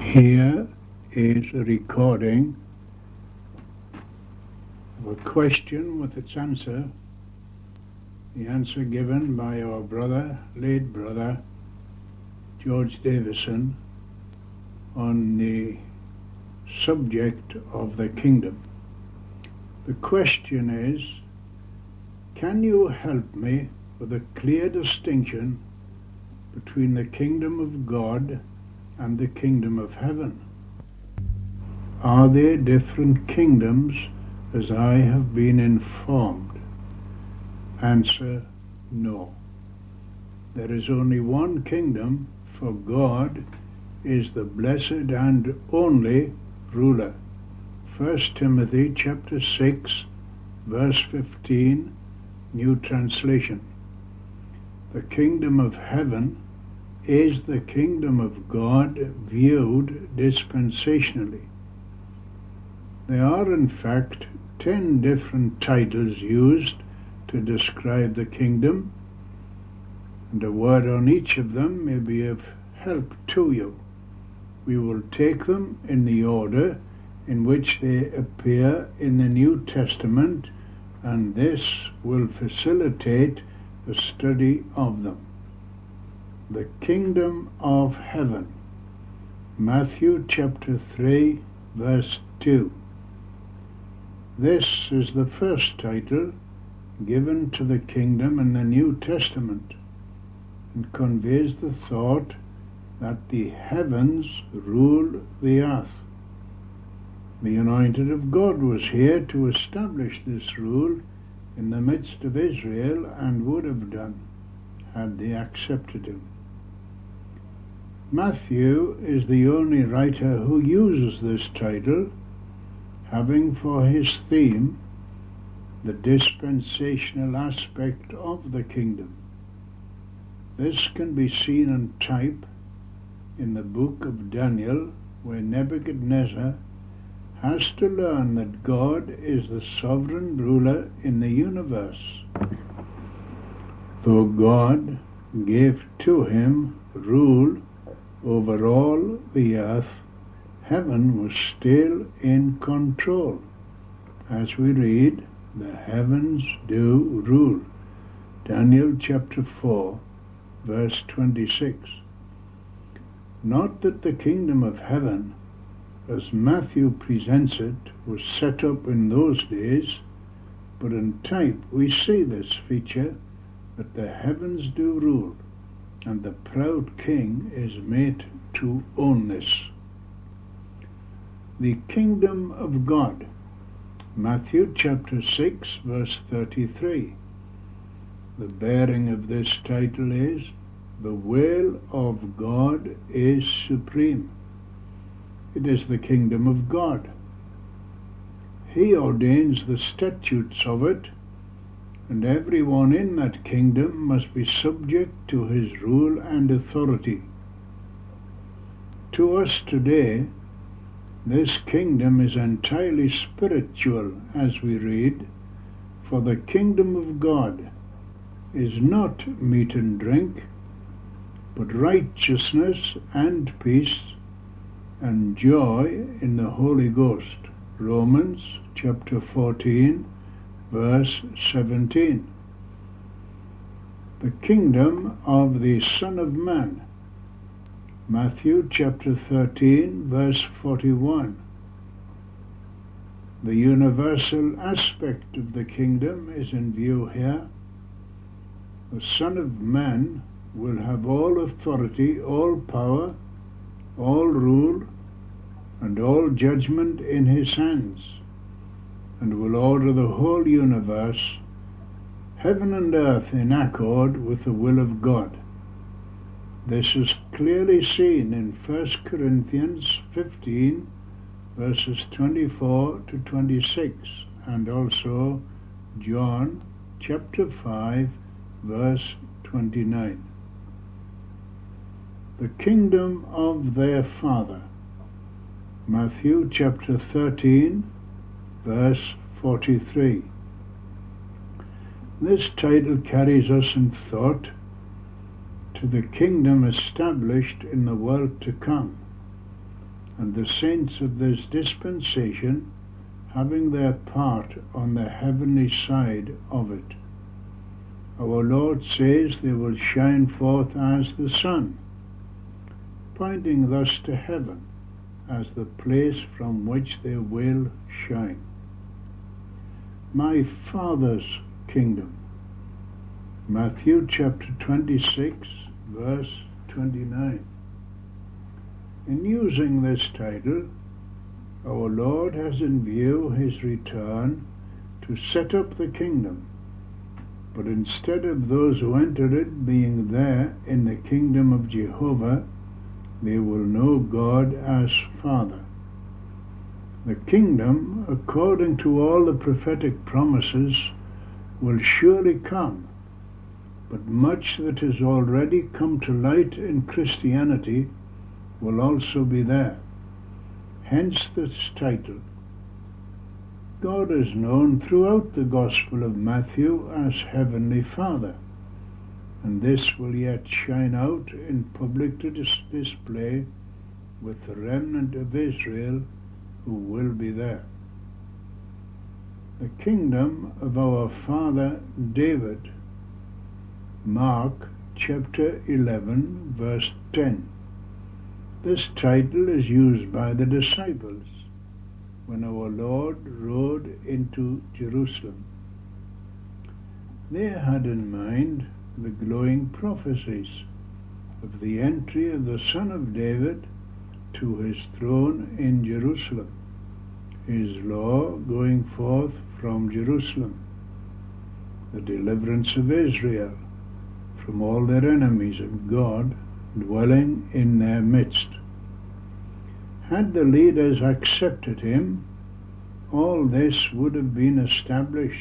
Here is a recording of a question with its answer, the answer given by our late brother, George Davison, on the subject of the kingdom. The question is, can you help me with a clear distinction between the kingdom of God and the kingdom of heaven? Are they different kingdoms as I have been informed? Answer, no. There is only one kingdom, for God is the blessed and only ruler. 1 Timothy chapter 6, verse 15, New Translation. The kingdom of heaven is the kingdom of God viewed dispensationally. There are in fact 10 different titles used to describe the kingdom, and a word on each of them may be of help to you. We will take them in the order in which they appear in the New Testament, and this will facilitate the study of them. The kingdom of heaven. Matthew chapter 3, verse 2. This is the first title given to the kingdom in the New Testament, and conveys the thought that the heavens rule the earth. The anointed of God was here to establish this rule in the midst of Israel, and would have done had they accepted him. Matthew is the only writer who uses this title, having for his theme the dispensational aspect of the kingdom. This can be seen in type in the book of Daniel, where Nebuchadnezzar has to learn that God is the sovereign ruler in the universe. Though God gave to him rule over all the earth, heaven was still in control. As we read, the heavens do rule. Daniel chapter 4, verse 26. Not that the kingdom of heaven, as Matthew presents it, was set up in those days, but in type we see this feature, that the heavens do rule, and the proud king is made to own this. The kingdom of God. Matthew chapter 6, verse 33. The bearing of this title is, the will of God is supreme. It is the kingdom of God. He ordains the statutes of it, and everyone in that kingdom must be subject to his rule and authority. To us today, this kingdom is entirely spiritual, as we read, for the kingdom of God is not meat and drink, but righteousness and peace and joy in the Holy Ghost. Romans chapter 14, verse 17. The kingdom of the Son of Man. Matthew chapter 13, verse 41. The universal aspect of the kingdom is in view here. The Son of Man will have all authority, all power, all rule, and all judgment in his hands, and will order the whole universe, heaven and earth, in accord with the will of God. This is clearly seen in 1 Corinthians 15, verses 24 to 26, and also John chapter 5, verse 29. The kingdom of their Father. Matthew chapter 13, verse 43. This title carries us in thought to the kingdom established in the world to come, and the saints of this dispensation having their part on the heavenly side of it. Our Lord says they will shine forth as the sun, pointing thus to heaven as the place from which they will shine. My Father's kingdom. Matthew chapter 26, verse 29. In using this title, our Lord has in view his return to set up the kingdom, but instead of those who enter it being there in the kingdom of Jehovah, they will know God as Father. The kingdom, according to all the prophetic promises, will surely come, but much that has already come to light in Christianity will also be there. Hence this title. God is known throughout the Gospel of Matthew as Heavenly Father, and this will yet shine out in public display with the remnant of Israel who will be there. The kingdom of our father David. Mark chapter 11, verse 10. This title is used by the disciples when our Lord rode into Jerusalem. They had in mind the glowing prophecies of the entry of the Son of David to his throne in Jerusalem, his law going forth from Jerusalem, the deliverance of Israel from all their enemies, and God dwelling in their midst. Had the leaders accepted him, all this would have been established.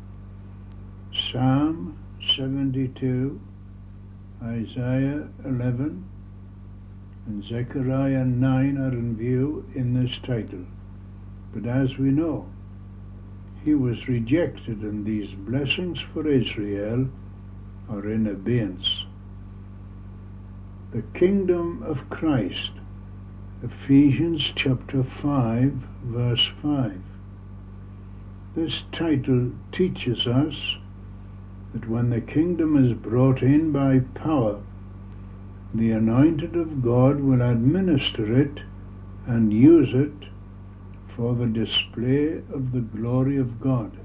Psalm 72, Isaiah 11, and Zechariah 9 are in view in this title. But as we know, he was rejected, and these blessings for Israel are in abeyance. The kingdom of Christ. Ephesians chapter 5, verse 5. This title teaches us that when the kingdom is brought in by power, the anointed of God will administer it and use it for the display of the glory of God.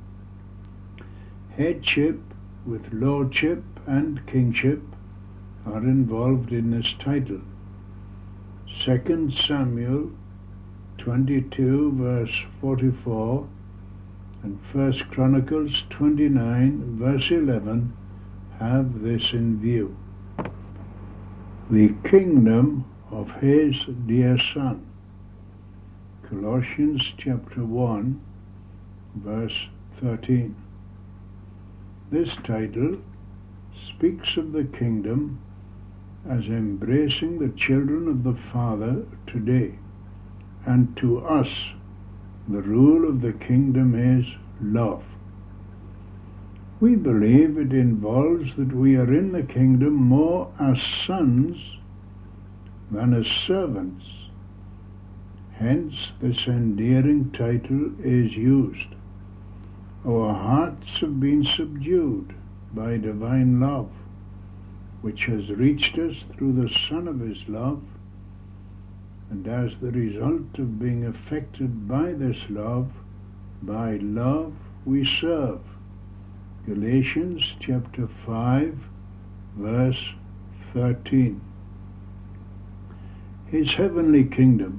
Headship with lordship and kingship are involved in this title. 2 Samuel 22, verse 44, and 1 Chronicles 29, verse 11 have this in view. The kingdom of his dear Son. Colossians chapter 1, verse 13. This title speaks of the kingdom as embracing the children of the Father today, and to us the rule of the kingdom is love. We believe it involves that we are in the kingdom more as sons than as servants. Hence this endearing title is used. Our hearts have been subdued by divine love, which has reached us through the Son of his love, and as the result of being affected by this love, by love we serve. Galatians chapter 5, verse 13. His heavenly kingdom.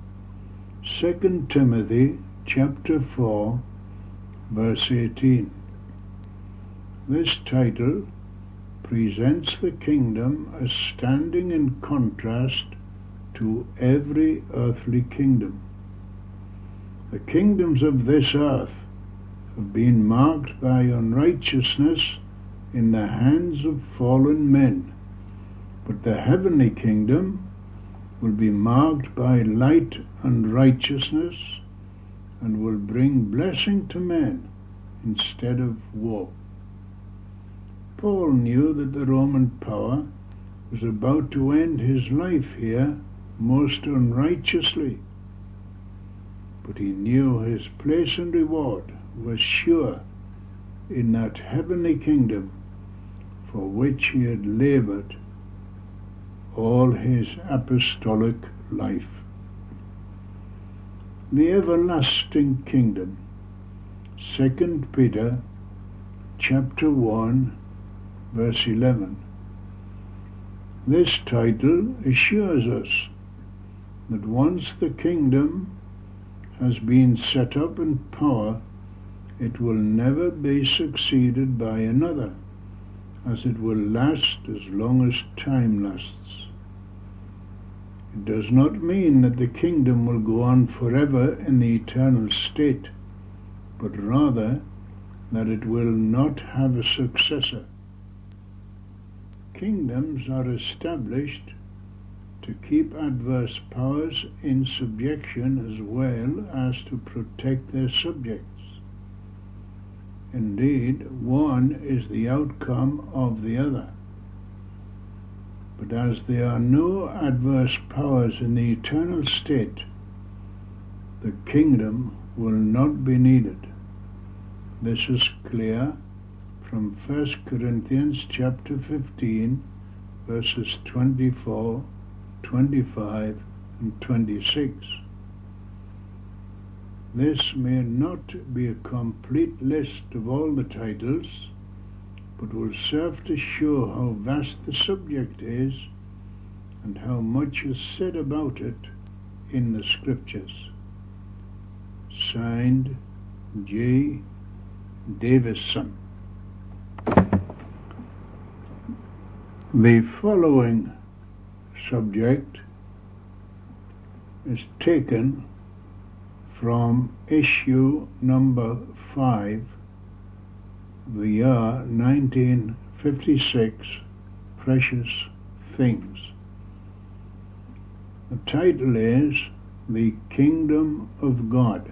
2 Timothy chapter 4, verse 18. This title presents the kingdom as standing in contrast to every earthly kingdom. The kingdoms of this earth have been marked by unrighteousness in the hands of fallen men, but the heavenly kingdom will be marked by light and righteousness, and will bring blessing to men instead of woe. Paul knew that the Roman power was about to end his life here most unrighteously, but he knew his place and reward was sure in that heavenly kingdom for which he had labored all his apostolic life. The everlasting kingdom. 2 Peter chapter 1 verse 11. This title assures us that once the kingdom has been set up in power, it will never be succeeded by another, as it will last as long as time lasts. It does not mean that the kingdom will go on forever in the eternal state, but rather that it will not have a successor. Kingdoms are established to keep adverse powers in subjection as well as to protect their subjects. Indeed, one is the outcome of the other. But as there are no adverse powers in the eternal state, the kingdom will not be needed. This is clear from 1 Corinthians chapter 15, verses 24, 25, and 26. This may not be a complete list of all the titles, but will serve to show how vast the subject is and how much is said about it in the Scriptures. Signed, J. Davison. The following subject is taken from issue number 5, the year 1956, Precious Things. The title is The Kingdom of God.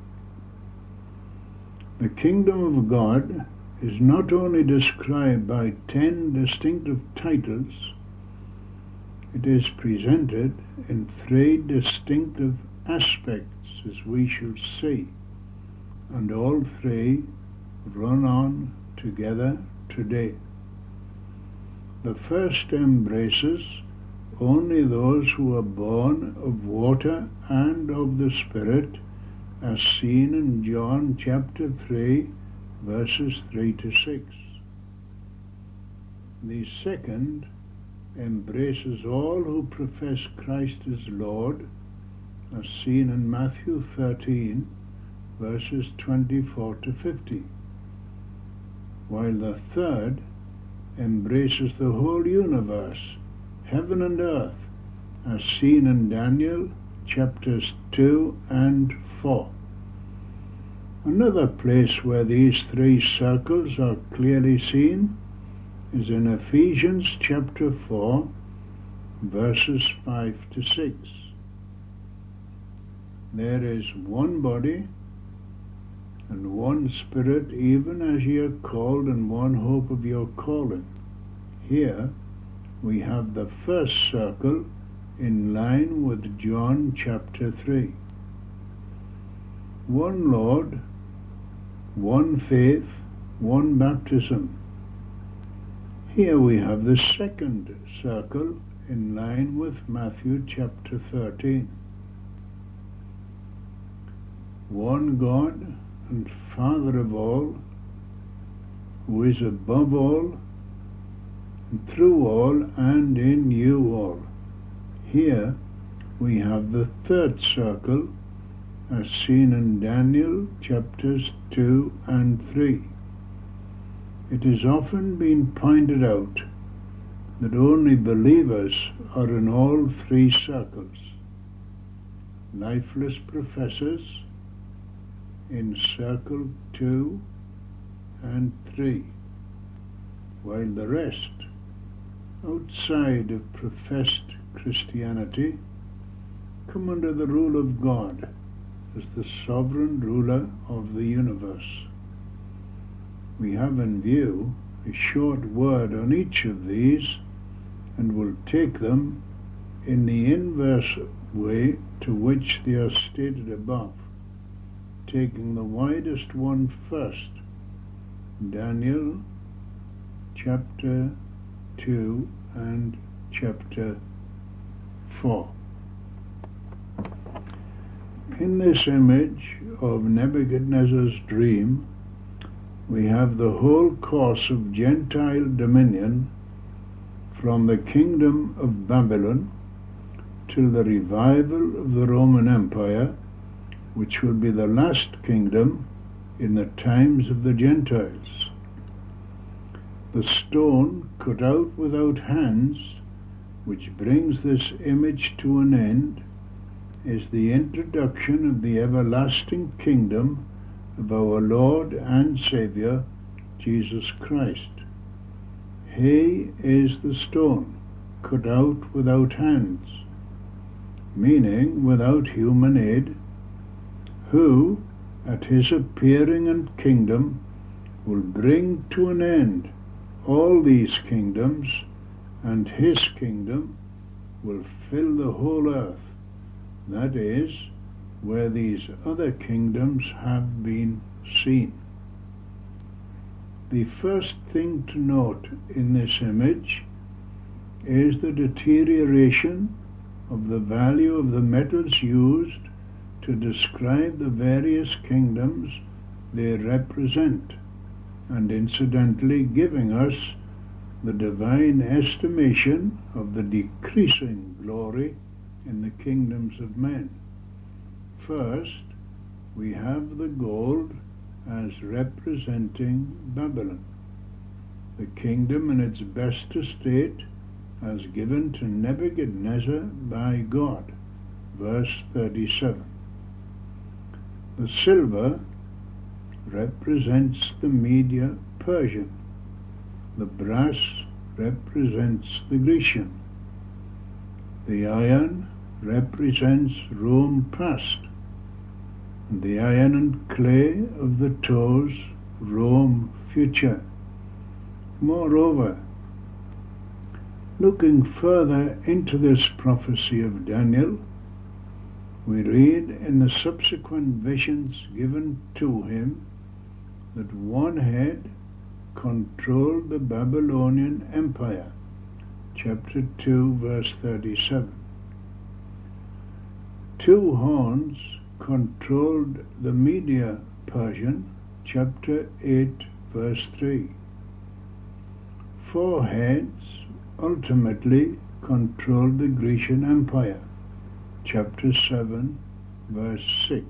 The Kingdom of God is not only described by 10 distinctive titles, it is presented in 3 distinctive aspects, as we shall see, and all 3 run on together today. The first embraces only those who are born of water and of the Spirit, as seen in John chapter 3, verses 3 to 6. The second embraces all who profess Christ as Lord, as seen in Matthew 13, verses 24 to 50, while the third embraces the whole universe, heaven and earth, as seen in Daniel chapters 2 and 4. Another place where these 3 circles are clearly seen is in Ephesians chapter 4, verses 5 to 6. There is one body and one Spirit, even as ye are called, and one hope of your calling. Here we have the first circle in line with John chapter 3. One Lord, one faith, one baptism. Here we have the second circle in line with Matthew chapter 13. One God and Father of all, who is above all, and through all, and in you all. Here we have the third circle, as seen in Daniel chapters 2 and 3. It has often been pointed out that only believers are in all 3 circles. Lifeless professors in circle 2 and 3, while the rest, outside of professed Christianity, come under the rule of God as the sovereign ruler of the universe. We have in view a short word on each of these, and will take them in the inverse way to which they are stated above, taking the widest one first. Daniel chapter 2 and chapter 4. In this image of Nebuchadnezzar's dream, we have the whole course of Gentile dominion from the kingdom of Babylon till the revival of the Roman Empire, which will be the last kingdom in the times of the Gentiles. The stone cut out without hands, which brings this image to an end, is the introduction of the everlasting kingdom of our Lord and Saviour, Jesus Christ. He is the stone, cut out without hands, meaning without human aid, who, at his appearing and kingdom, will bring to an end all these kingdoms, and his kingdom will fill the whole earth, that is, where these other kingdoms have been seen. The first thing to note in this image is the deterioration of the value of the metals used to describe the various kingdoms they represent, and incidentally giving us the divine estimation of the decreasing glory in the kingdoms of men. First, we have the gold as representing Babylon, the kingdom in its best estate as given to Nebuchadnezzar by God, verse 37. The silver represents the Media Persian, the brass represents the Grecian, the iron represents Rome past, and the iron and clay of the toes Rome future. Moreover, looking further into this prophecy of Daniel, we read in the subsequent visions given to him that one head controlled the Babylonian Empire, chapter 2, verse 37. Two horns controlled the Media Persian, chapter 8, verse 3. Four heads ultimately controlled the Grecian Empire, chapter 7, verse 6.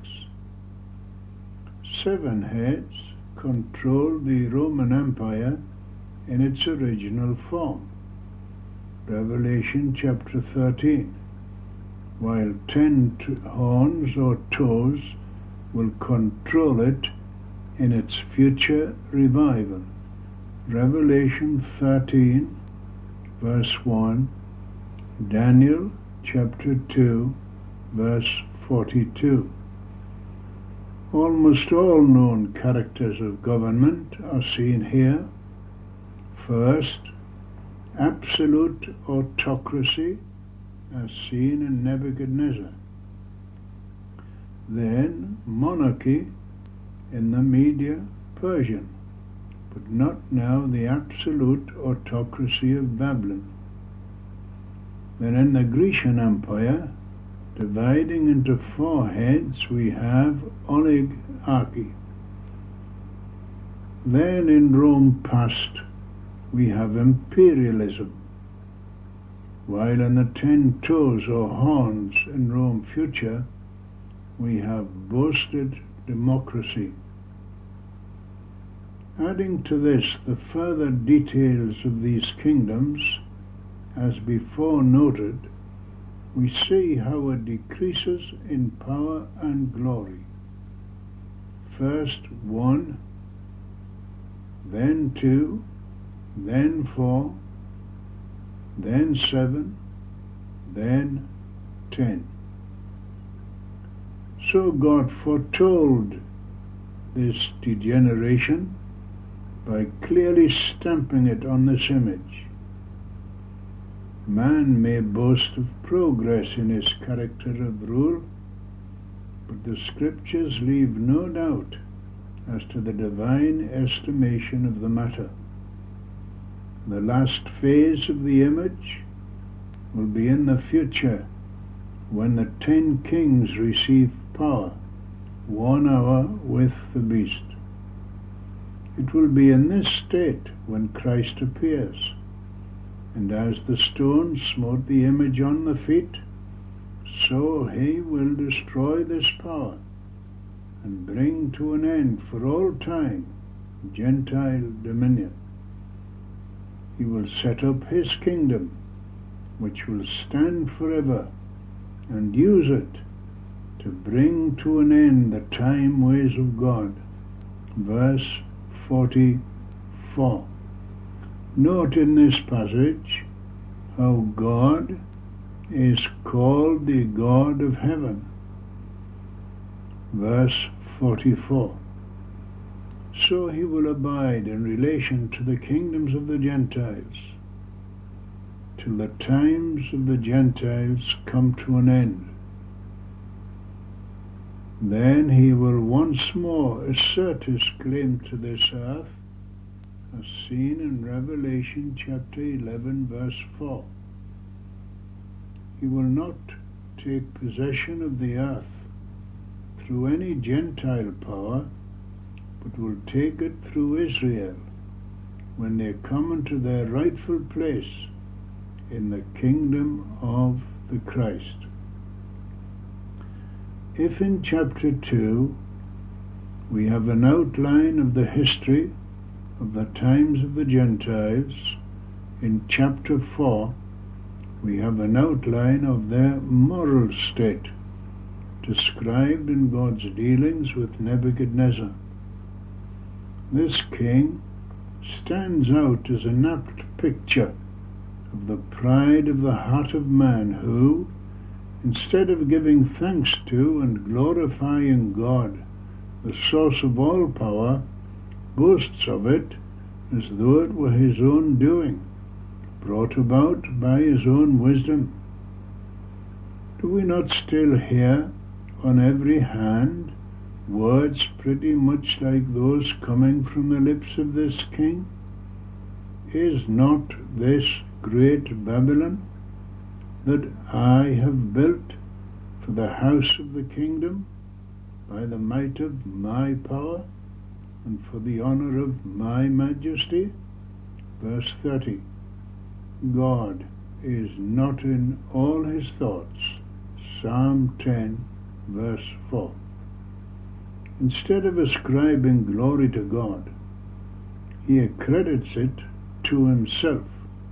Seven heads controlled the Roman Empire in its original form, Revelation chapter 13, while 10 horns or toes will control it in its future revival, Revelation 13, verse 1, Daniel chapter 2, verse 42. Almost all known characters of government are seen here. First, absolute autocracy as seen in Nebuchadnezzar. Then monarchy in the Media Persian, but not now the absolute autocracy of Babylon. Then in the Grecian Empire, dividing into four heads, we have oligarchy. Then in Rome past, we have imperialism, while in the 10 toes or horns in Rome future, we have boasted democracy. Adding to this the further details of these kingdoms, as before noted, we see how it decreases in power and glory. First 1, then 2, then 4, then 7, then 10. So God foretold this degeneration by clearly stamping it on this image. Man may boast of progress in his character of rule, but the Scriptures leave no doubt as to the divine estimation of the matter. The last phase of the image will be in the future, when the 10 kings receive power, 1 hour with the beast. It will be in this state when Christ appears, and as the stone smote the image on the feet, so he will destroy this power and bring to an end for all time Gentile dominion. He will set up his kingdom, which will stand forever, and use it to bring to an end the time ways of God. Verse 44. Note in this passage how God is called the God of heaven. Verse 44. So he will abide in relation to the kingdoms of the Gentiles, till the times of the Gentiles come to an end. Then he will once more assert his claim to this earth, as seen in Revelation chapter 11, verse 4. He will not take possession of the earth through any Gentile power, but will take it through Israel when they come into their rightful place in the kingdom of the Christ. If in chapter 2 we have an outline of the history of the times of the Gentiles, in chapter 4 we have an outline of their moral state described in God's dealings with Nebuchadnezzar. This king stands out as an apt picture of the pride of the heart of man who, instead of giving thanks to and glorifying God, the source of all power, boasts of it as though it were his own doing, brought about by his own wisdom. Do we not still hear on every hand words pretty much like those coming from the lips of this king? Is not this great Babylon that I have built for the house of the kingdom by the might of my power and for the honor of my majesty? Verse 30. God is not in all his thoughts. Psalm 10, verse 4. Instead of ascribing glory to God, he accredits it to himself.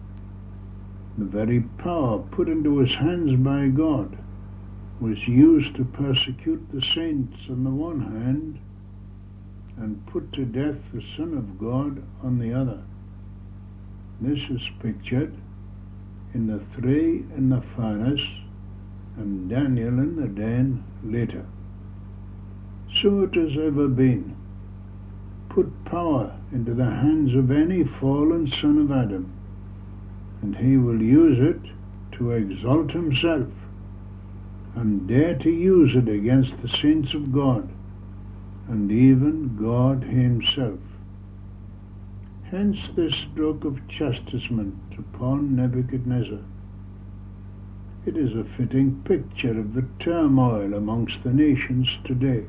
The very power put into his hands by God was used to persecute the saints on the one hand and put to death the Son of God on the other. This is pictured in the 3 in the furnace and Daniel in the den later. So it has ever been. Put power into the hands of any fallen son of Adam, and he will use it to exalt himself, and dare to use it against the saints of God, and even God himself. Hence this stroke of chastisement upon Nebuchadnezzar. It is a fitting picture of the turmoil amongst the nations today.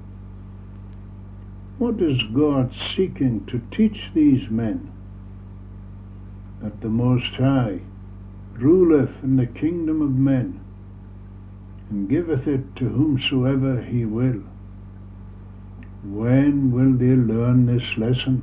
What is God seeking to teach these men? That the Most High ruleth in the kingdom of men, and giveth it to whomsoever he will. When will they learn this lesson?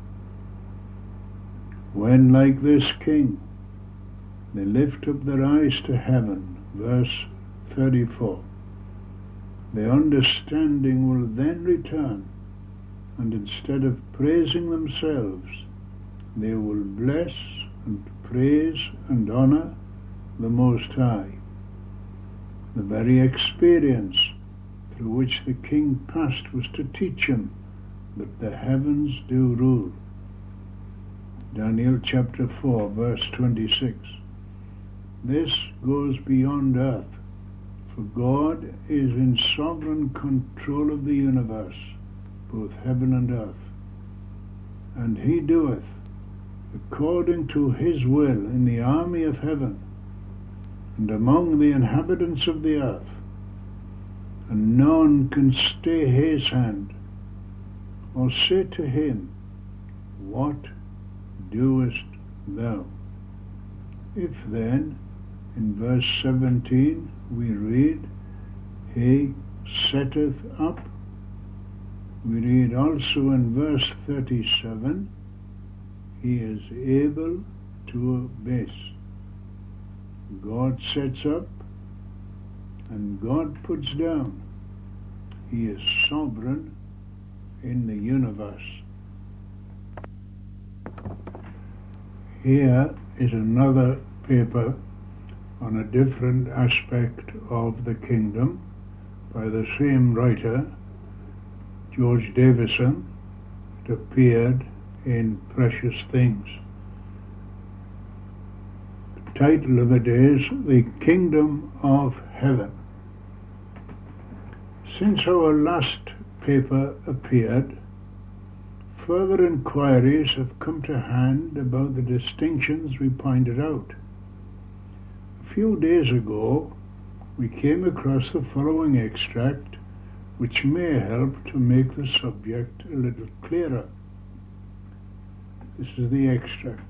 When, like this king, they lift up their eyes to heaven, verse 34. Their understanding will then return, and instead of praising themselves, they will bless and praise and honor the Most High. The very experience through which the king passed was to teach him that the heavens do rule. Daniel chapter 4, verse 26. This goes beyond earth, for God is in sovereign control of the universe, both heaven and earth. And he doeth according to his will in the army of heaven, and among the inhabitants of the earth, and none can stay his hand, or say to him, What doest thou? If then, in verse 17, we read, He setteth up, we read also in verse 37, He is able to abase. God sets up and God puts down. He is sovereign in the universe. Here is another paper on a different aspect of the kingdom by the same writer, George Davison. It appeared in Precious Things. The title of it is The Kingdom of Heaven. Since our last paper appeared, further inquiries have come to hand about the distinctions we pointed out. A few days ago, we came across the following extract, which may help to make the subject a little clearer. This is the extract.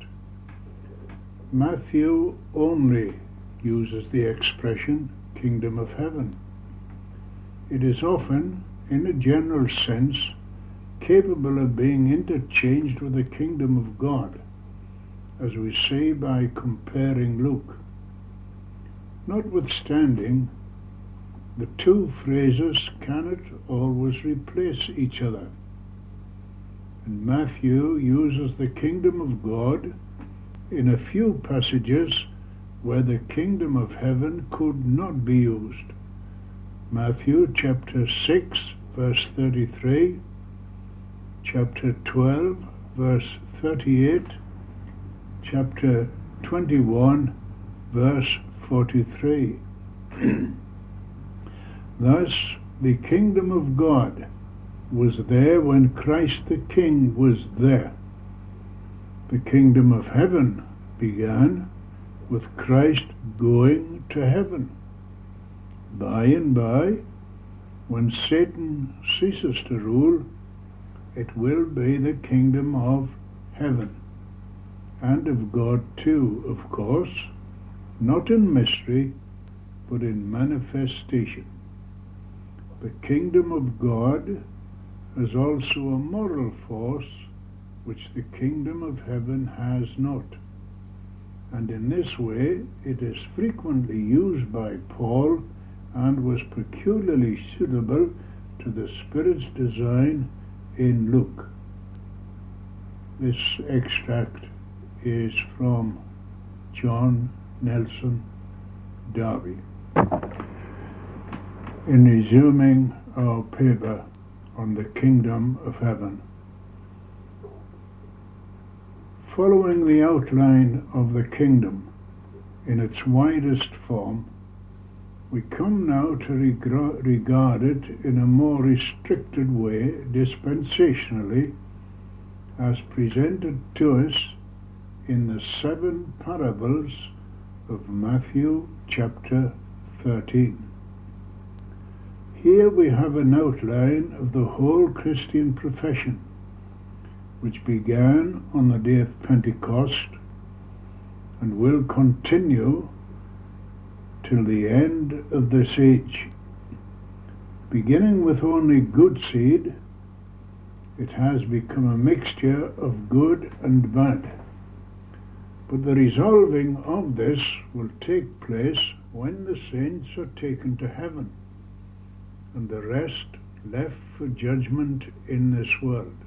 Matthew only uses the expression kingdom of heaven. It is often, in a general sense, capable of being interchanged with the kingdom of God, as we say by comparing Luke. Notwithstanding, the two phrases cannot always replace each other. And Matthew uses the kingdom of God in a few passages where the kingdom of heaven could not be used. Matthew chapter 6, verse 33, chapter 12, verse 38, chapter 21, verse 43. Thus, the kingdom of God was there when Christ the King was there. The kingdom of heaven began with Christ going to heaven. By and by, when Satan ceases to rule, it will be the kingdom of heaven, and of God too, of course, not in mystery, but in manifestation. The kingdom of God is also a moral force which the kingdom of heaven has not, and in this way it is frequently used by Paul and was peculiarly suitable to the Spirit's design in Luke. This extract is from John Nelson Darby. In resuming our paper on the kingdom of heaven, following the outline of the kingdom in its widest form, we come now to regard it in a more restricted way, dispensationally, as presented to us in the 7 parables of Matthew chapter 13. Here we have an outline of the whole Christian profession, which began on the day of Pentecost and will continue till the end of this age. Beginning with only good seed, it has become a mixture of good and bad. But the resolving of this will take place when the saints are taken to heaven, and the rest left for judgment in this world.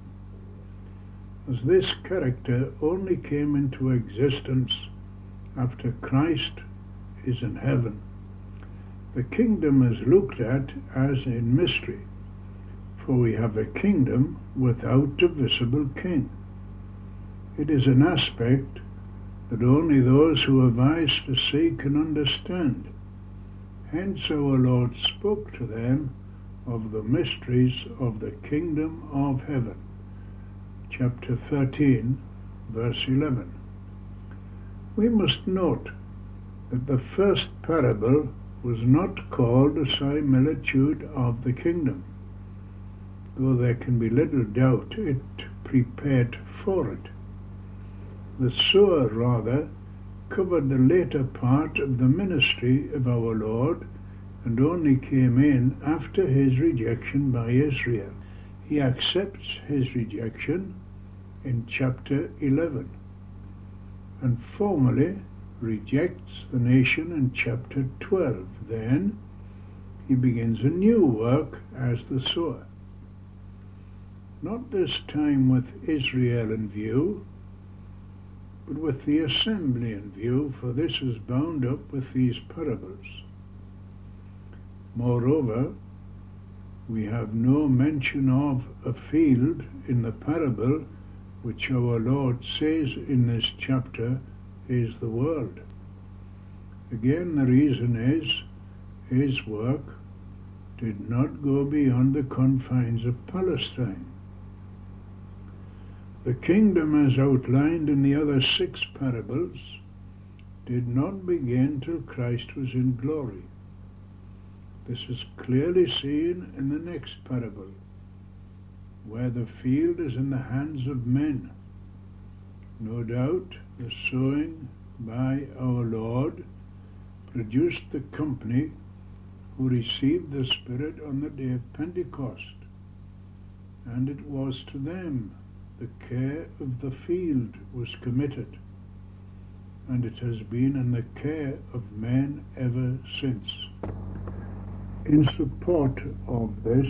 As this character only came into existence after Christ is in heaven, the kingdom is looked at as in mystery, for we have a kingdom without a visible king. It is an aspect that only those who have eyes to see can understand. Hence our Lord spoke to them of the mysteries of the kingdom of heaven. Chapter 13, verse 11. We must note that the first parable was not called a similitude of the kingdom, though there can be little doubt it prepared for it. The sower, rather, covered the later part of the ministry of our Lord and only came in after his rejection by Israel. He accepts his rejection in chapter 11 and formally rejects the nation in chapter 12. Then he begins a new work as the sower. Not this time with Israel in view, but with the assembly in view, for this is bound up with these parables. Moreover, we have no mention of a field in the parable which our Lord says in this chapter is the world. Again, the reason is his work did not go beyond the confines of Palestine. The kingdom, as outlined in the other 6 parables, did not begin till Christ was in glory. This is clearly seen in the next parable, where the field is in the hands of men. No doubt the sowing by our Lord produced the company who received the Spirit on the day of Pentecost, and it was to them the care of the field was committed, and it has been in the care of men ever since. In support of this,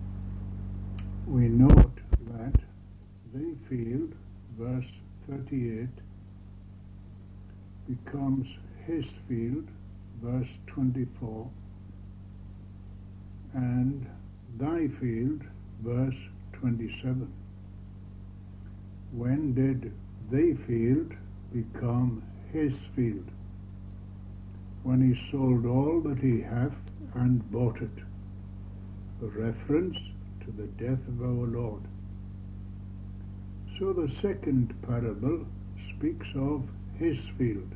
we note that the field, verse 38, becomes his field, verse 24, and thy field, verse 27. When did the field become his field? When he sold all that he hath and bought it. A reference to the death of our Lord. So the second parable speaks of his field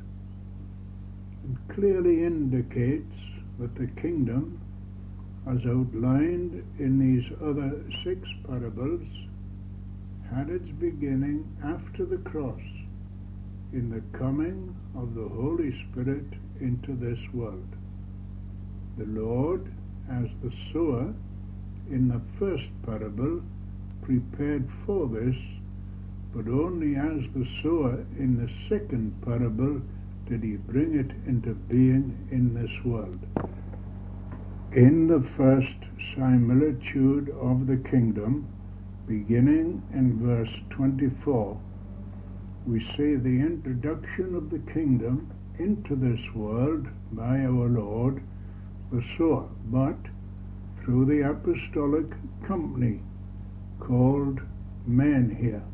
and clearly indicates that the kingdom, as outlined in these other 6 parables, had its beginning after the cross, in the coming of the Holy Spirit into this world. The Lord, as the sower in the first parable, prepared for this, but only as the sower in the second parable did he bring it into being in this world. In the first similitude of the kingdom, beginning in verse 24, we see the introduction of the kingdom into this world by our Lord, the sower, but through the apostolic company called men here.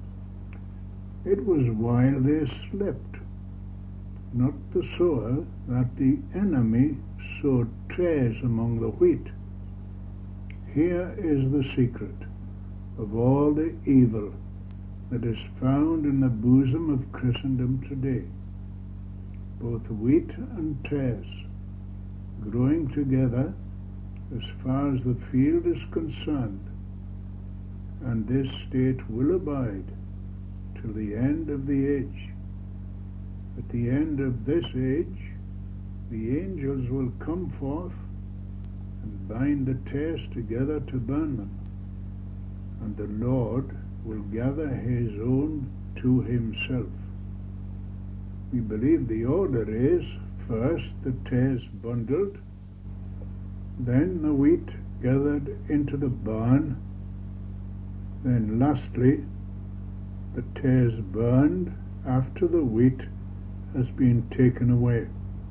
It was while they slept, not the sower, that the enemy sowed tares among the wheat. Here is the secret of all the evil that is found in the bosom of Christendom today. Both wheat and tares growing together as far as the field is concerned, and this state will abide till the end of the age. At the end of this age, the angels will come forth and bind the tares together to burn them, and the Lord will gather his own to himself. We believe the order is first the tares bundled, then the wheat gathered into the barn, then lastly the tares burned after the wheat has been taken away.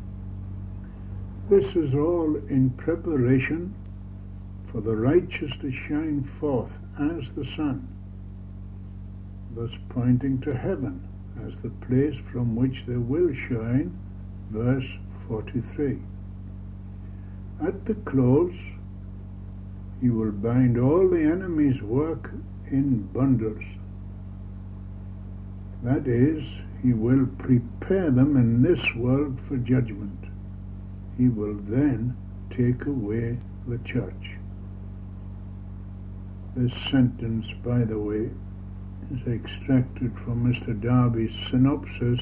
This is all in preparation for the righteous to shine forth as the sun, thus pointing to heaven as the place from which they will shine, verse 43. At the close, he will bind all the enemy's work in bundles. That is, he will prepare them in this world for judgment. He will then take away the church. This sentence, by the way, is extracted from Mr. Darby's synopsis,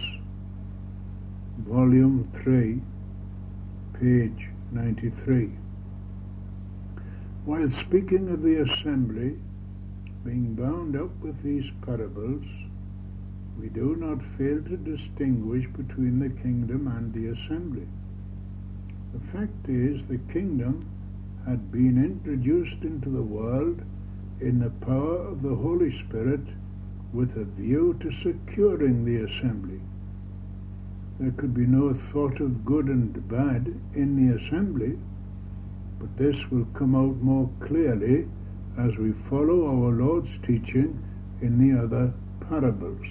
volume 3, page 93. While speaking of the assembly being bound up with these parables, we do not fail to distinguish between the kingdom and the assembly. The fact is, the kingdom had been introduced into the world in the power of the Holy Spirit with a view to securing the assembly. There could be no thought of good and bad in the assembly, but this will come out more clearly as we follow our Lord's teaching in the other parables.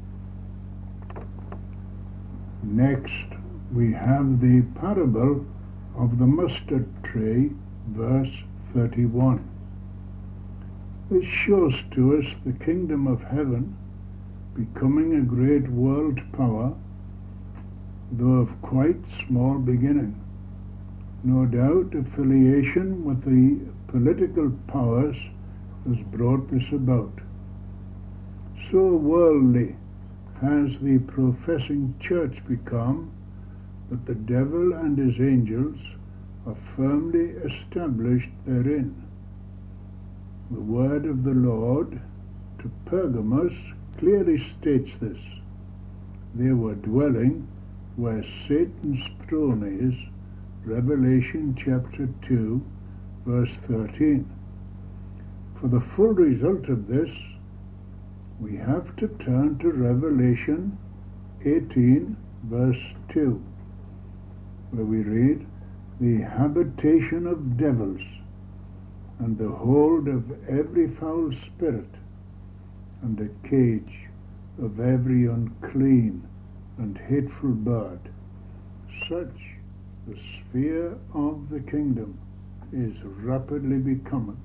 Next, we have the parable of the mustard tree, verse 31. This shows to us the kingdom of heaven becoming a great world power, though of quite small beginning. No doubt affiliation with the political powers has brought this about. So worldly has the professing church become that the devil and his angels are firmly established therein. The word of the Lord to Pergamos clearly states this. They were dwelling where Satan's throne is, Revelation chapter 2, verse 13. For the full result of this, we have to turn to Revelation 18, verse 2, where we read, the habitation of devils, and the hold of every foul spirit, and the cage of every unclean and hateful bird. Such the sphere of the kingdom is rapidly becoming.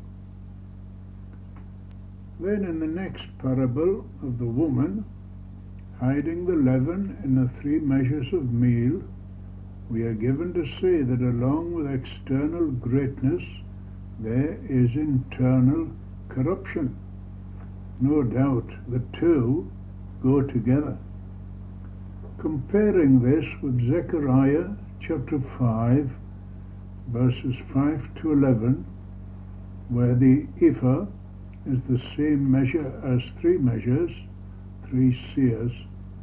Then in the next parable of the woman hiding the leaven in the 3 measures of meal, we are given to say that along with external greatness there is internal corruption. No doubt the two go together. Comparing this with Zechariah chapter 5, verses 5 to 11, where the ephah is the same measure as 3 measures, 3 seers,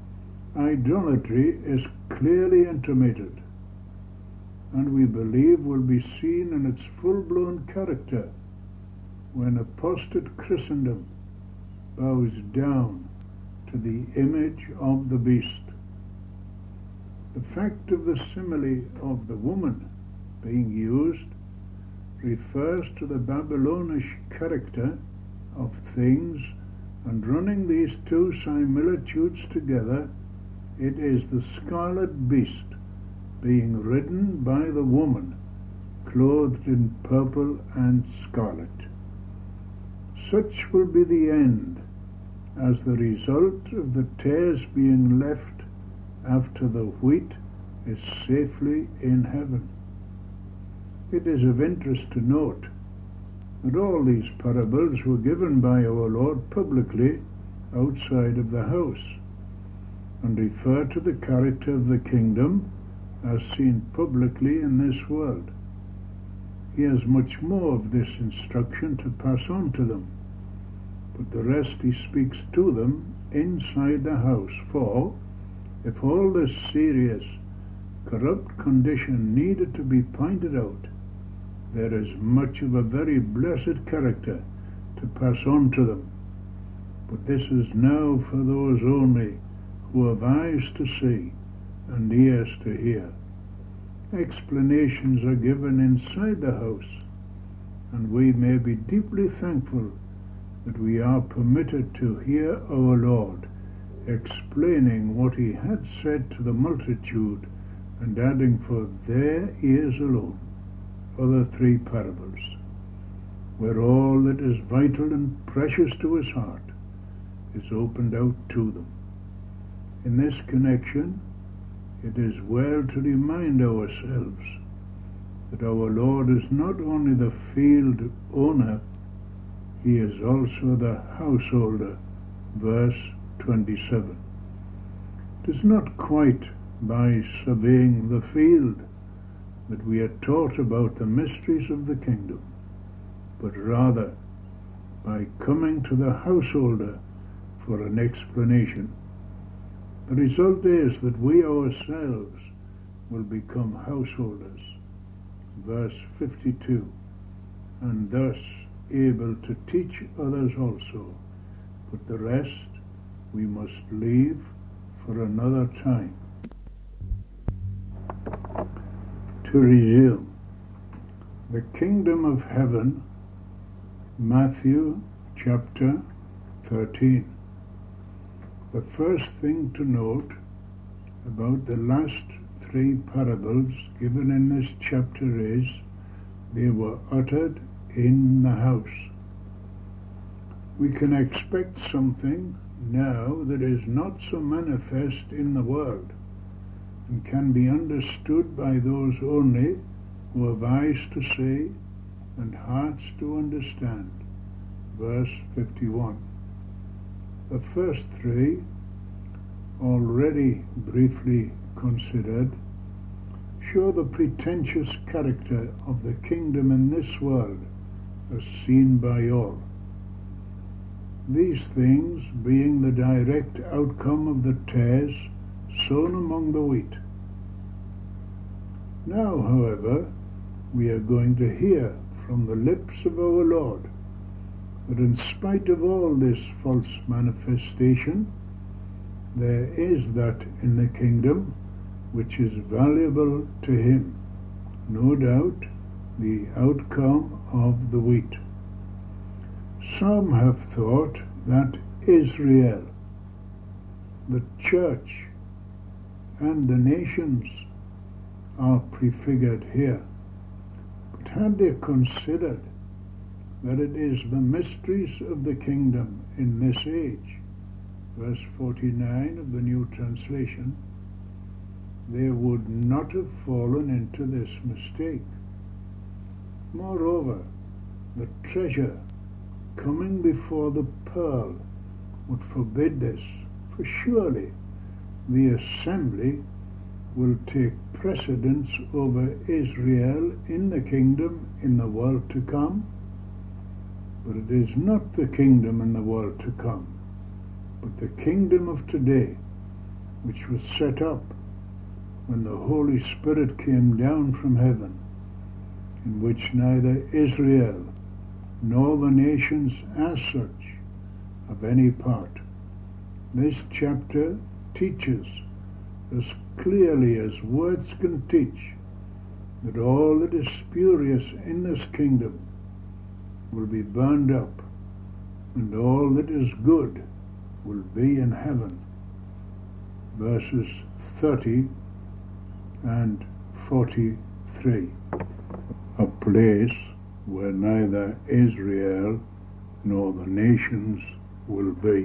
idolatry is clearly intimated, and we believe will be seen in its full-blown character when apostate Christendom bows down to the image of the beast. The fact of the simile of the woman being used refers to the Babylonish character of things, and running these 2 similitudes together, it is the scarlet beast being ridden by the woman clothed in purple and scarlet. Such will be the end as the result of the tares being left after the wheat is safely in heaven. It is of interest to note that all these parables were given by our Lord publicly outside of the house, and refer to the character of the kingdom as seen publicly in this world. He has much more of this instruction to pass on to them, but the rest he speaks to them inside the house. For if all this serious, corrupt condition needed to be pointed out, there is much of a very blessed character to pass on to them. But this is now for those only who have eyes to see and ears to hear. Explanations are given inside the house, and we may be deeply thankful that we are permitted to hear our Lord explaining what he had said to the multitude and adding for their ears alone other 3 parables, where all that is vital and precious to his heart is opened out to them. In this connection, it is well to remind ourselves that our Lord is not only the field owner, he is also the householder. Verse 27. It is not quite by surveying the field that we are taught about the mysteries of the kingdom, but rather by coming to the householder for an explanation. The result is that we ourselves will become householders. Verse 52. And thus able to teach others also, but the rest we must leave for another time. To resume, the kingdom of heaven, Matthew chapter 13. The first thing to note about the last 3 parables given in this chapter is they were uttered in the house. We can expect something now that is not so manifest in the world and can be understood by those only who have eyes to see and hearts to understand. Verse 51. The first 3, already briefly considered, show the pretentious character of the kingdom in this world as seen by all. These things being the direct outcome of the tares sown among the wheat. Now, however, we are going to hear from the lips of our Lord that in spite of all this false manifestation, there is that in the kingdom which is valuable to him, no doubt the outcome of the wheat. Some have thought that Israel, the church, and the nations are prefigured here. But had they considered that it is the mysteries of the kingdom in this age, verse 49 of the New Translation, they would not have fallen into this mistake. Moreover, the treasure coming before the pearl would forbid this, for surely the assembly will take precedence over Israel in the kingdom in the world to come. But it is not the kingdom in the world to come, but the kingdom of today, which was set up when the Holy Spirit came down from heaven, in which neither Israel nor the nations as such have any part. This chapter teaches as clearly as words can teach that all that is spurious in this kingdom will be burned up, and all that is good will be in heaven. Verses 30 and 43. A place where neither Israel nor the nations will be.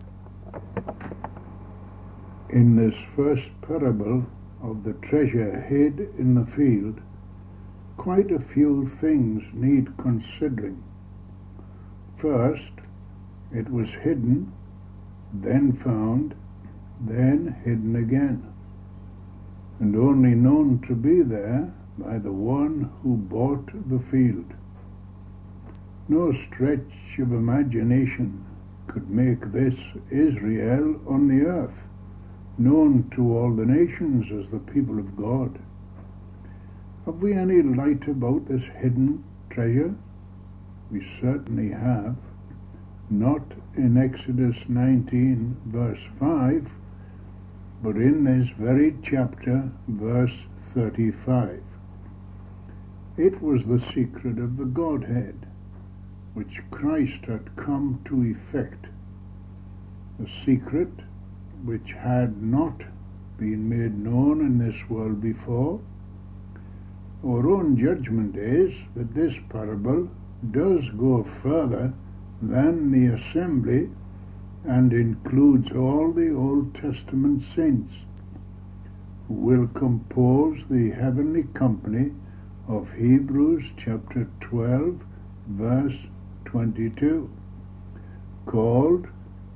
In this first parable of the treasure hid in the field, quite a few things need considering. First, it was hidden, then found, then hidden again, and only known to be there by the one who bought the field. No stretch of imagination could make this Israel on the earth, known to all the nations as the people of God. Have we any light about this hidden treasure? We certainly have. Not in Exodus 19 verse 5, but in this very chapter, verse 35. It was the secret of the Godhead, which Christ had come to effect. The secret which had not been made known in this world before. Our own judgment is that this parable does go further than the assembly and includes all the Old Testament saints who will compose the heavenly company of Hebrews chapter 12 verse 22, called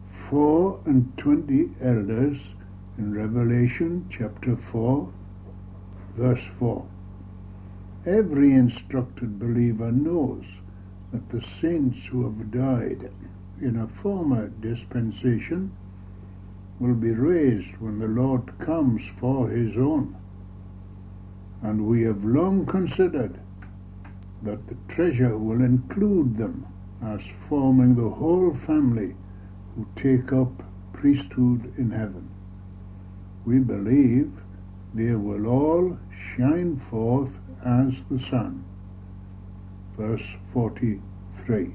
24 elders in Revelation chapter 4 verse 4. Every instructed believer knows that the saints who have died in a former dispensation will be raised when the Lord comes for his own. And we have long considered that the treasure will include them as forming the whole family who take up priesthood in heaven. We believe they will all shine forth as the sun. Verse 43.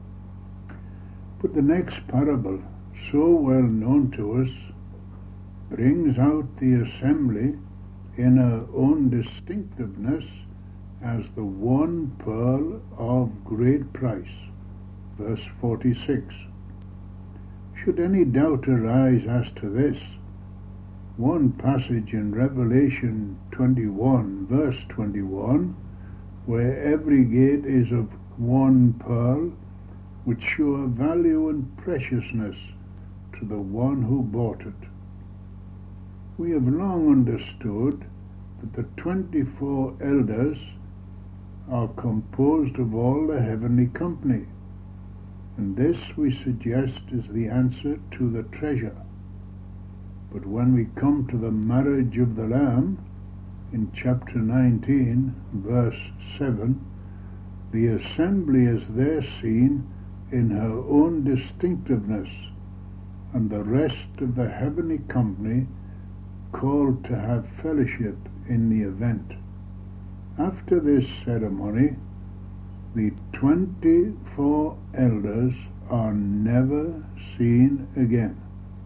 But the next parable, so well known to us, brings out the assembly in her own distinctiveness as the one pearl of great price. Verse 46. Should any doubt arise as to this, one passage in Revelation 21 verse 21, where every gate is of one pearl, would show a value and preciousness to the one who bought it. We have long understood that the 24 elders are composed of all the heavenly company, and this we suggest is the answer to the treasure. But when we come to the marriage of the Lamb, in chapter 19, verse 7, the assembly is there seen in her own distinctiveness, and the rest of the heavenly company called to have fellowship in the event. After this ceremony, the 24 elders are never seen again.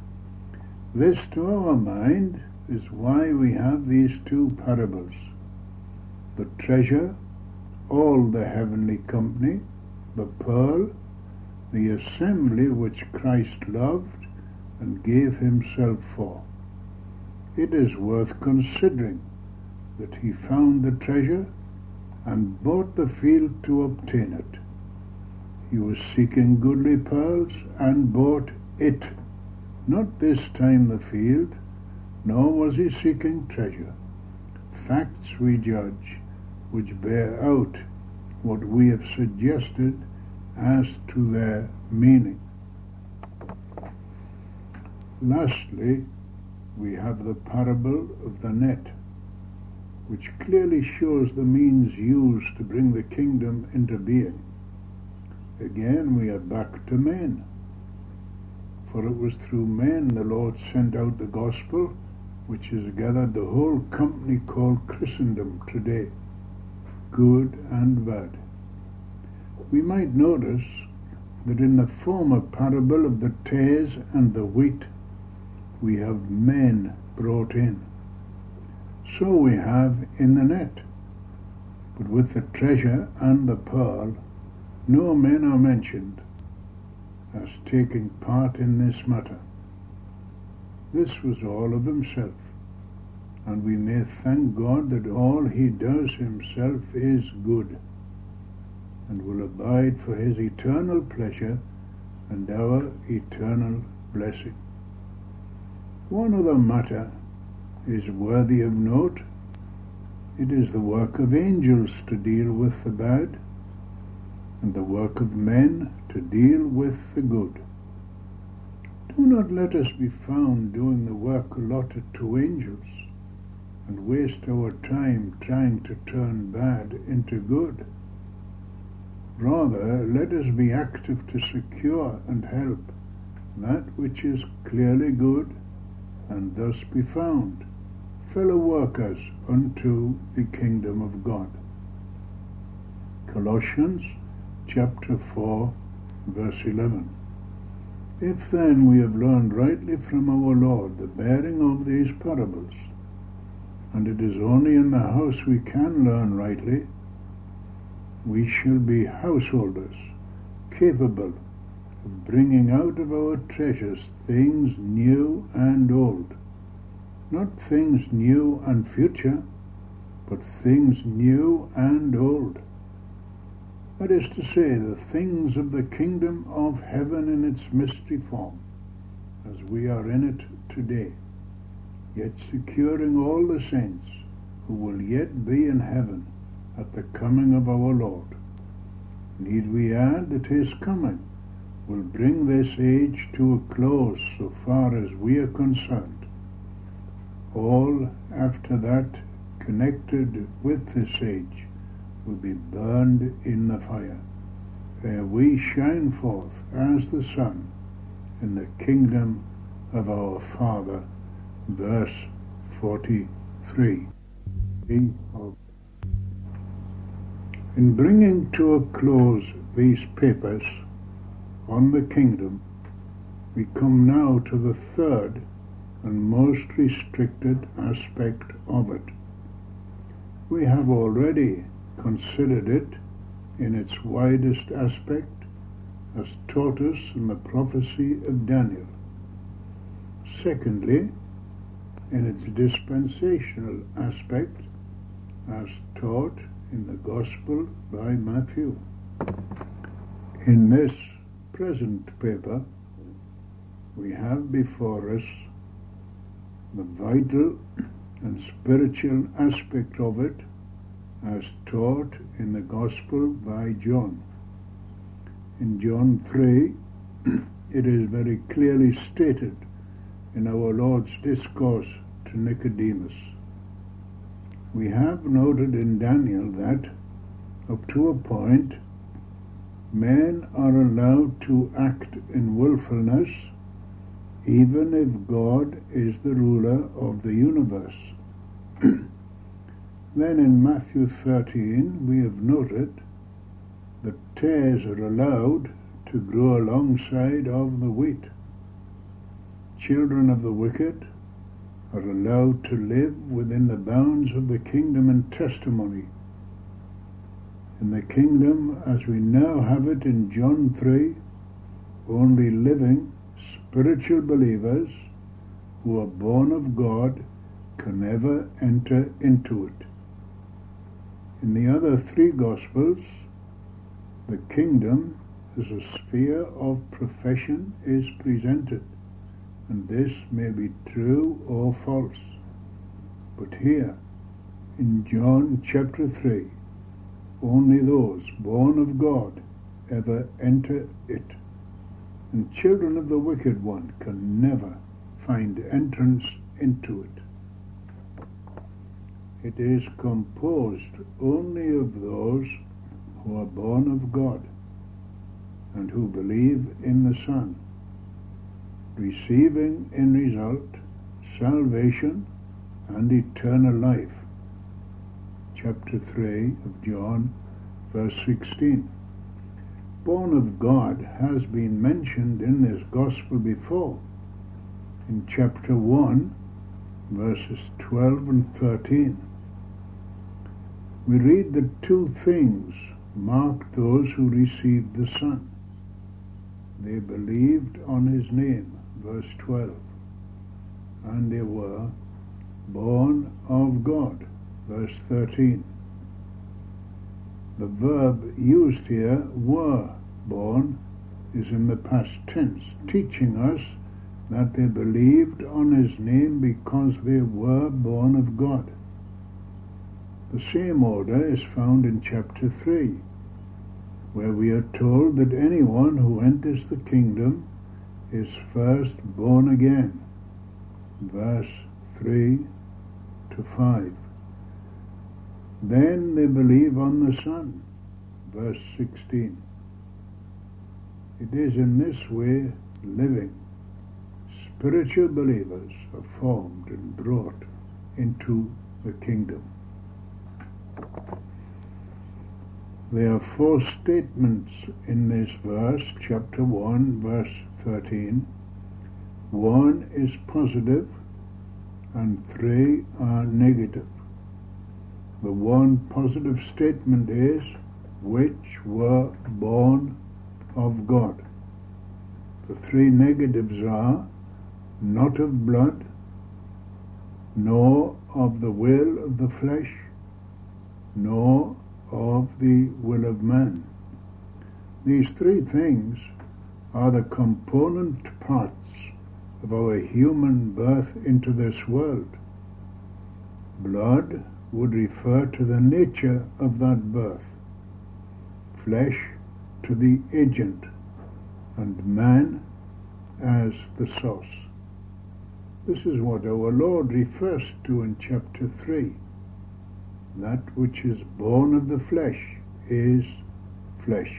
This, to our mind, is why we have these two parables. The treasure, all the heavenly company; the pearl, the assembly which Christ loved and gave himself for. It is worth considering that he found the treasure and bought the field to obtain it. He was seeking goodly pearls and bought it, not this time the field, nor was he seeking treasure. Facts we judge which bear out what we have suggested as to their meaning. Lastly, we have the parable of the net, which clearly shows the means used to bring the kingdom into being. Again, we are back to men, for it was through men the Lord sent out the gospel, which has gathered the whole company called Christendom today, good and bad. We might notice that in the former parable of the tares and the wheat, we have men brought in. So we have in the net. But with the treasure and the pearl, no men are mentioned as taking part in this matter. This was all of himself, and we may thank God that all he does himself is good, and will abide for his eternal pleasure and our eternal blessing. One other matter is worthy of note. It is the work of angels to deal with the bad, and the work of men to deal with the good. Do not let us be found doing the work allotted to angels, and waste our time trying to turn bad into good. Rather, let us be active to secure and help that which is clearly good, and thus be found fellow workers unto the kingdom of God. Colossians chapter 4 verse 11. If then we have learned rightly from our Lord the bearing of these parables, and it is only in the house we can learn rightly, we shall be householders, capable of bringing out of our treasures things new and old. Not things new and future, but things new and old. That is to say, the things of the kingdom of heaven in its mystery form, as we are in it today, yet securing all the saints who will yet be in heaven at the coming of our Lord. Need we add that his coming will bring this age to a close so far as we are concerned. All after that connected with this age will be burned in the fire, ere we shine forth as the sun in the kingdom of our Father. Verse 43. In bringing to a close these papers on the kingdom, we come now to the third and most restricted aspect of it. We have already considered it in its widest aspect, as taught us in the prophecy of Daniel. Secondly, in its dispensational aspect, as taught in the Gospel by Matthew. In this present paper, we have before us the vital and spiritual aspect of it, as taught in the Gospel by John. In John 3, it is very clearly stated in our Lord's discourse to Nicodemus. We have noted in Daniel that, up to a point, men are allowed to act in willfulness, even if God is the ruler of the universe. Then in Matthew 13 we have noted that tares are allowed to grow alongside of the wheat. Children of the wicked are allowed to live within the bounds of the kingdom and testimony. In the kingdom as we now have it in John 3, only living spiritual believers who are born of God can ever enter into it. In the other three Gospels, the kingdom as a sphere of profession is presented, and this may be true or false. But here, in John chapter 3, only those born of God ever enter it, and children of the wicked one can never find entrance into it. It is composed only of those who are born of God and who believe in the Son, receiving in result salvation and eternal life. Chapter 3 of John, verse 16. Born of God has been mentioned in this Gospel before, in chapter 1, verses 12 and 13. We read that two things marked those who received the Son. They believed on his name, verse 12, and they were born of God, verse 13. The verb used here, were born, is in the past tense, teaching us that they believed on his name because they were born of God. The same order is found in chapter 3, where we are told that anyone who enters the kingdom is first born again, verse 3 to 5. Then they believe on the Son, verse 16. It is in this way living, spiritual believers are formed and brought into the kingdom. There are four statements in this verse, chapter 1, verse 13, 1 is positive and 3 are negative. The one positive statement is, which were born of God. The 3 negatives are, not of blood, nor of the will of the flesh, nor of the will of man. These 3 things are the component parts of our human birth into this world. Blood would refer to the nature of that birth, flesh to the agent, and man as the source. This is what our Lord refers to in chapter 3. That which is born of the flesh is flesh.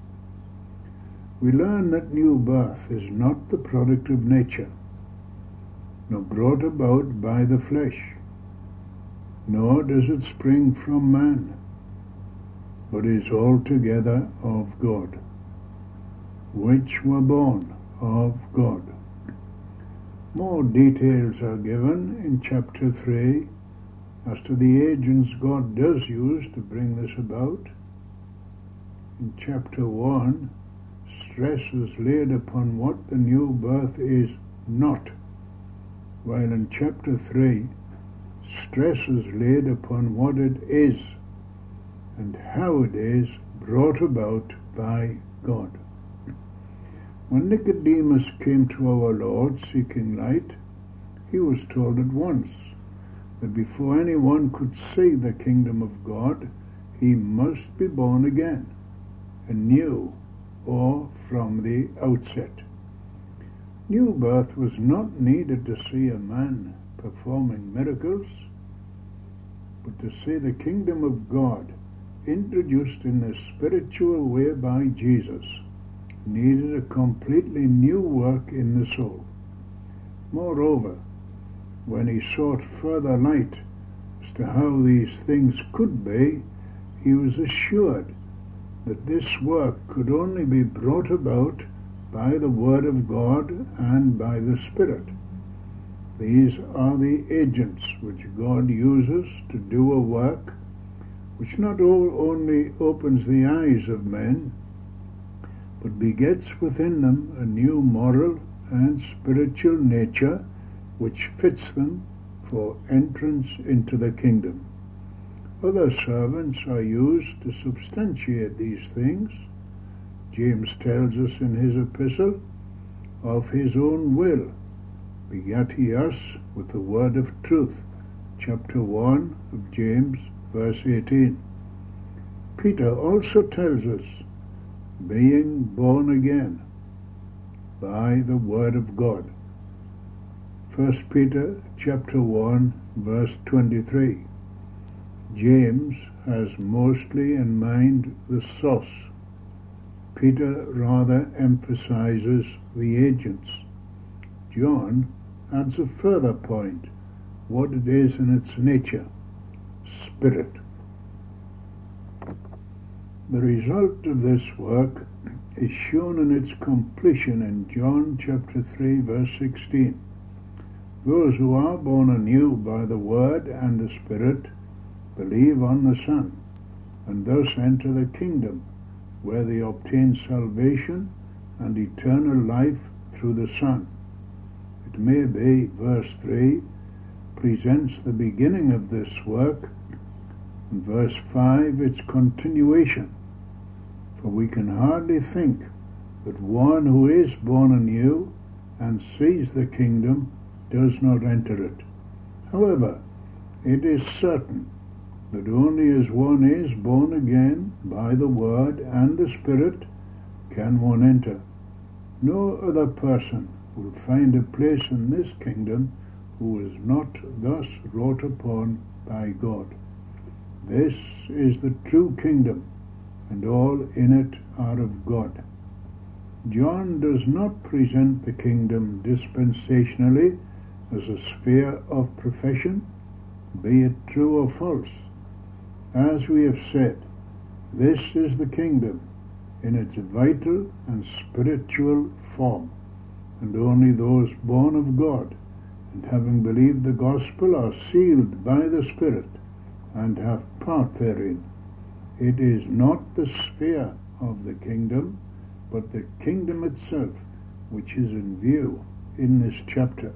We learn that new birth is not the product of nature, nor brought about by the flesh, nor does it spring from man, but is altogether of God, which were born of God. More details are given in chapter 3 as to the agents God does use to bring this about. In chapter 1, stress is laid upon what the new birth is not, while in chapter 3, stress is laid upon what it is and how it is brought about by God. When Nicodemus came to our Lord seeking light, he was told at once that before anyone could see the kingdom of God, he must be born again, anew, or from the outset. New birth was not needed to see a man performing miracles, but to see the kingdom of God introduced in the spiritual way by Jesus needed a completely new work in the soul. Moreover, when he sought further light as to how these things could be, he was assured that this work could only be brought about by the Word of God and by the Spirit. These are the agents which God uses to do a work which not only opens the eyes of men, but begets within them a new moral and spiritual nature which fits them for entrance into the kingdom. Other servants are used to substantiate these things. James tells us in his epistle, of his own will begat he us with the word of truth. Chapter 1 of James, verse 18. Peter also tells us, being born again by the word of God. 1 Peter chapter 1 verse 23. James has mostly in mind the source. Peter rather emphasizes the agents. John adds a further point, what it is in its nature, spirit. The result of this work is shown in its completion in John chapter 3 verse 16. Those who are born anew by the Word and the Spirit believe on the Son, and thus enter the kingdom, where they obtain salvation and eternal life through the Son. It may be, verse 3 presents the beginning of this work, and verse 5 its continuation. For we can hardly think that one who is born anew and sees the kingdom does not enter it. However, it is certain that only as one is born again by the Word and the Spirit can one enter. No other person will find a place in this kingdom who is not thus wrought upon by God. This is the true kingdom, and all in it are of God. John does not present the kingdom dispensationally as a sphere of profession, be it true or false. As we have said, this is the kingdom in its vital and spiritual form. and only those born of God, and having believed the gospel, are sealed by the Spirit, and have part therein. It is not the sphere of the kingdom, but the kingdom itself, which is in view in this chapter.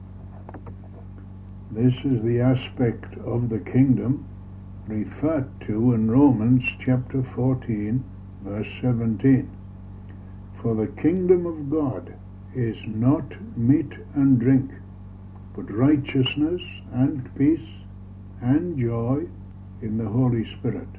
This is the aspect of the kingdom referred to in Romans chapter 14, verse 17. For the kingdom of God is not meat and drink, but righteousness and peace and joy in the Holy Spirit.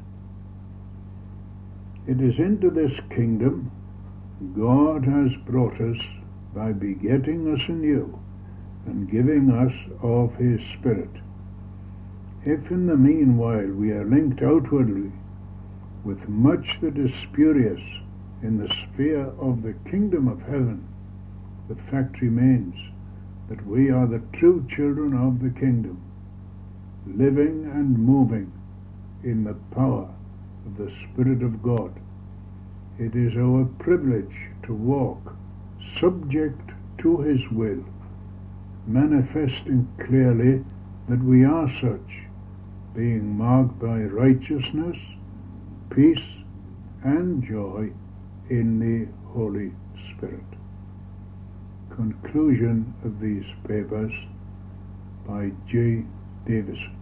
It is into this kingdom God has brought us by begetting us anew and giving us of his Spirit. If in the meanwhile we are linked outwardly with much that is spurious in the sphere of the kingdom of heaven, the fact remains that we are the true children of the kingdom, living and moving in the power of the Spirit of God. It is our privilege to walk subject to his will, manifesting clearly that we are such, being marked by righteousness, peace, and joy in the Holy Spirit. Conclusion of these papers by J. Davison.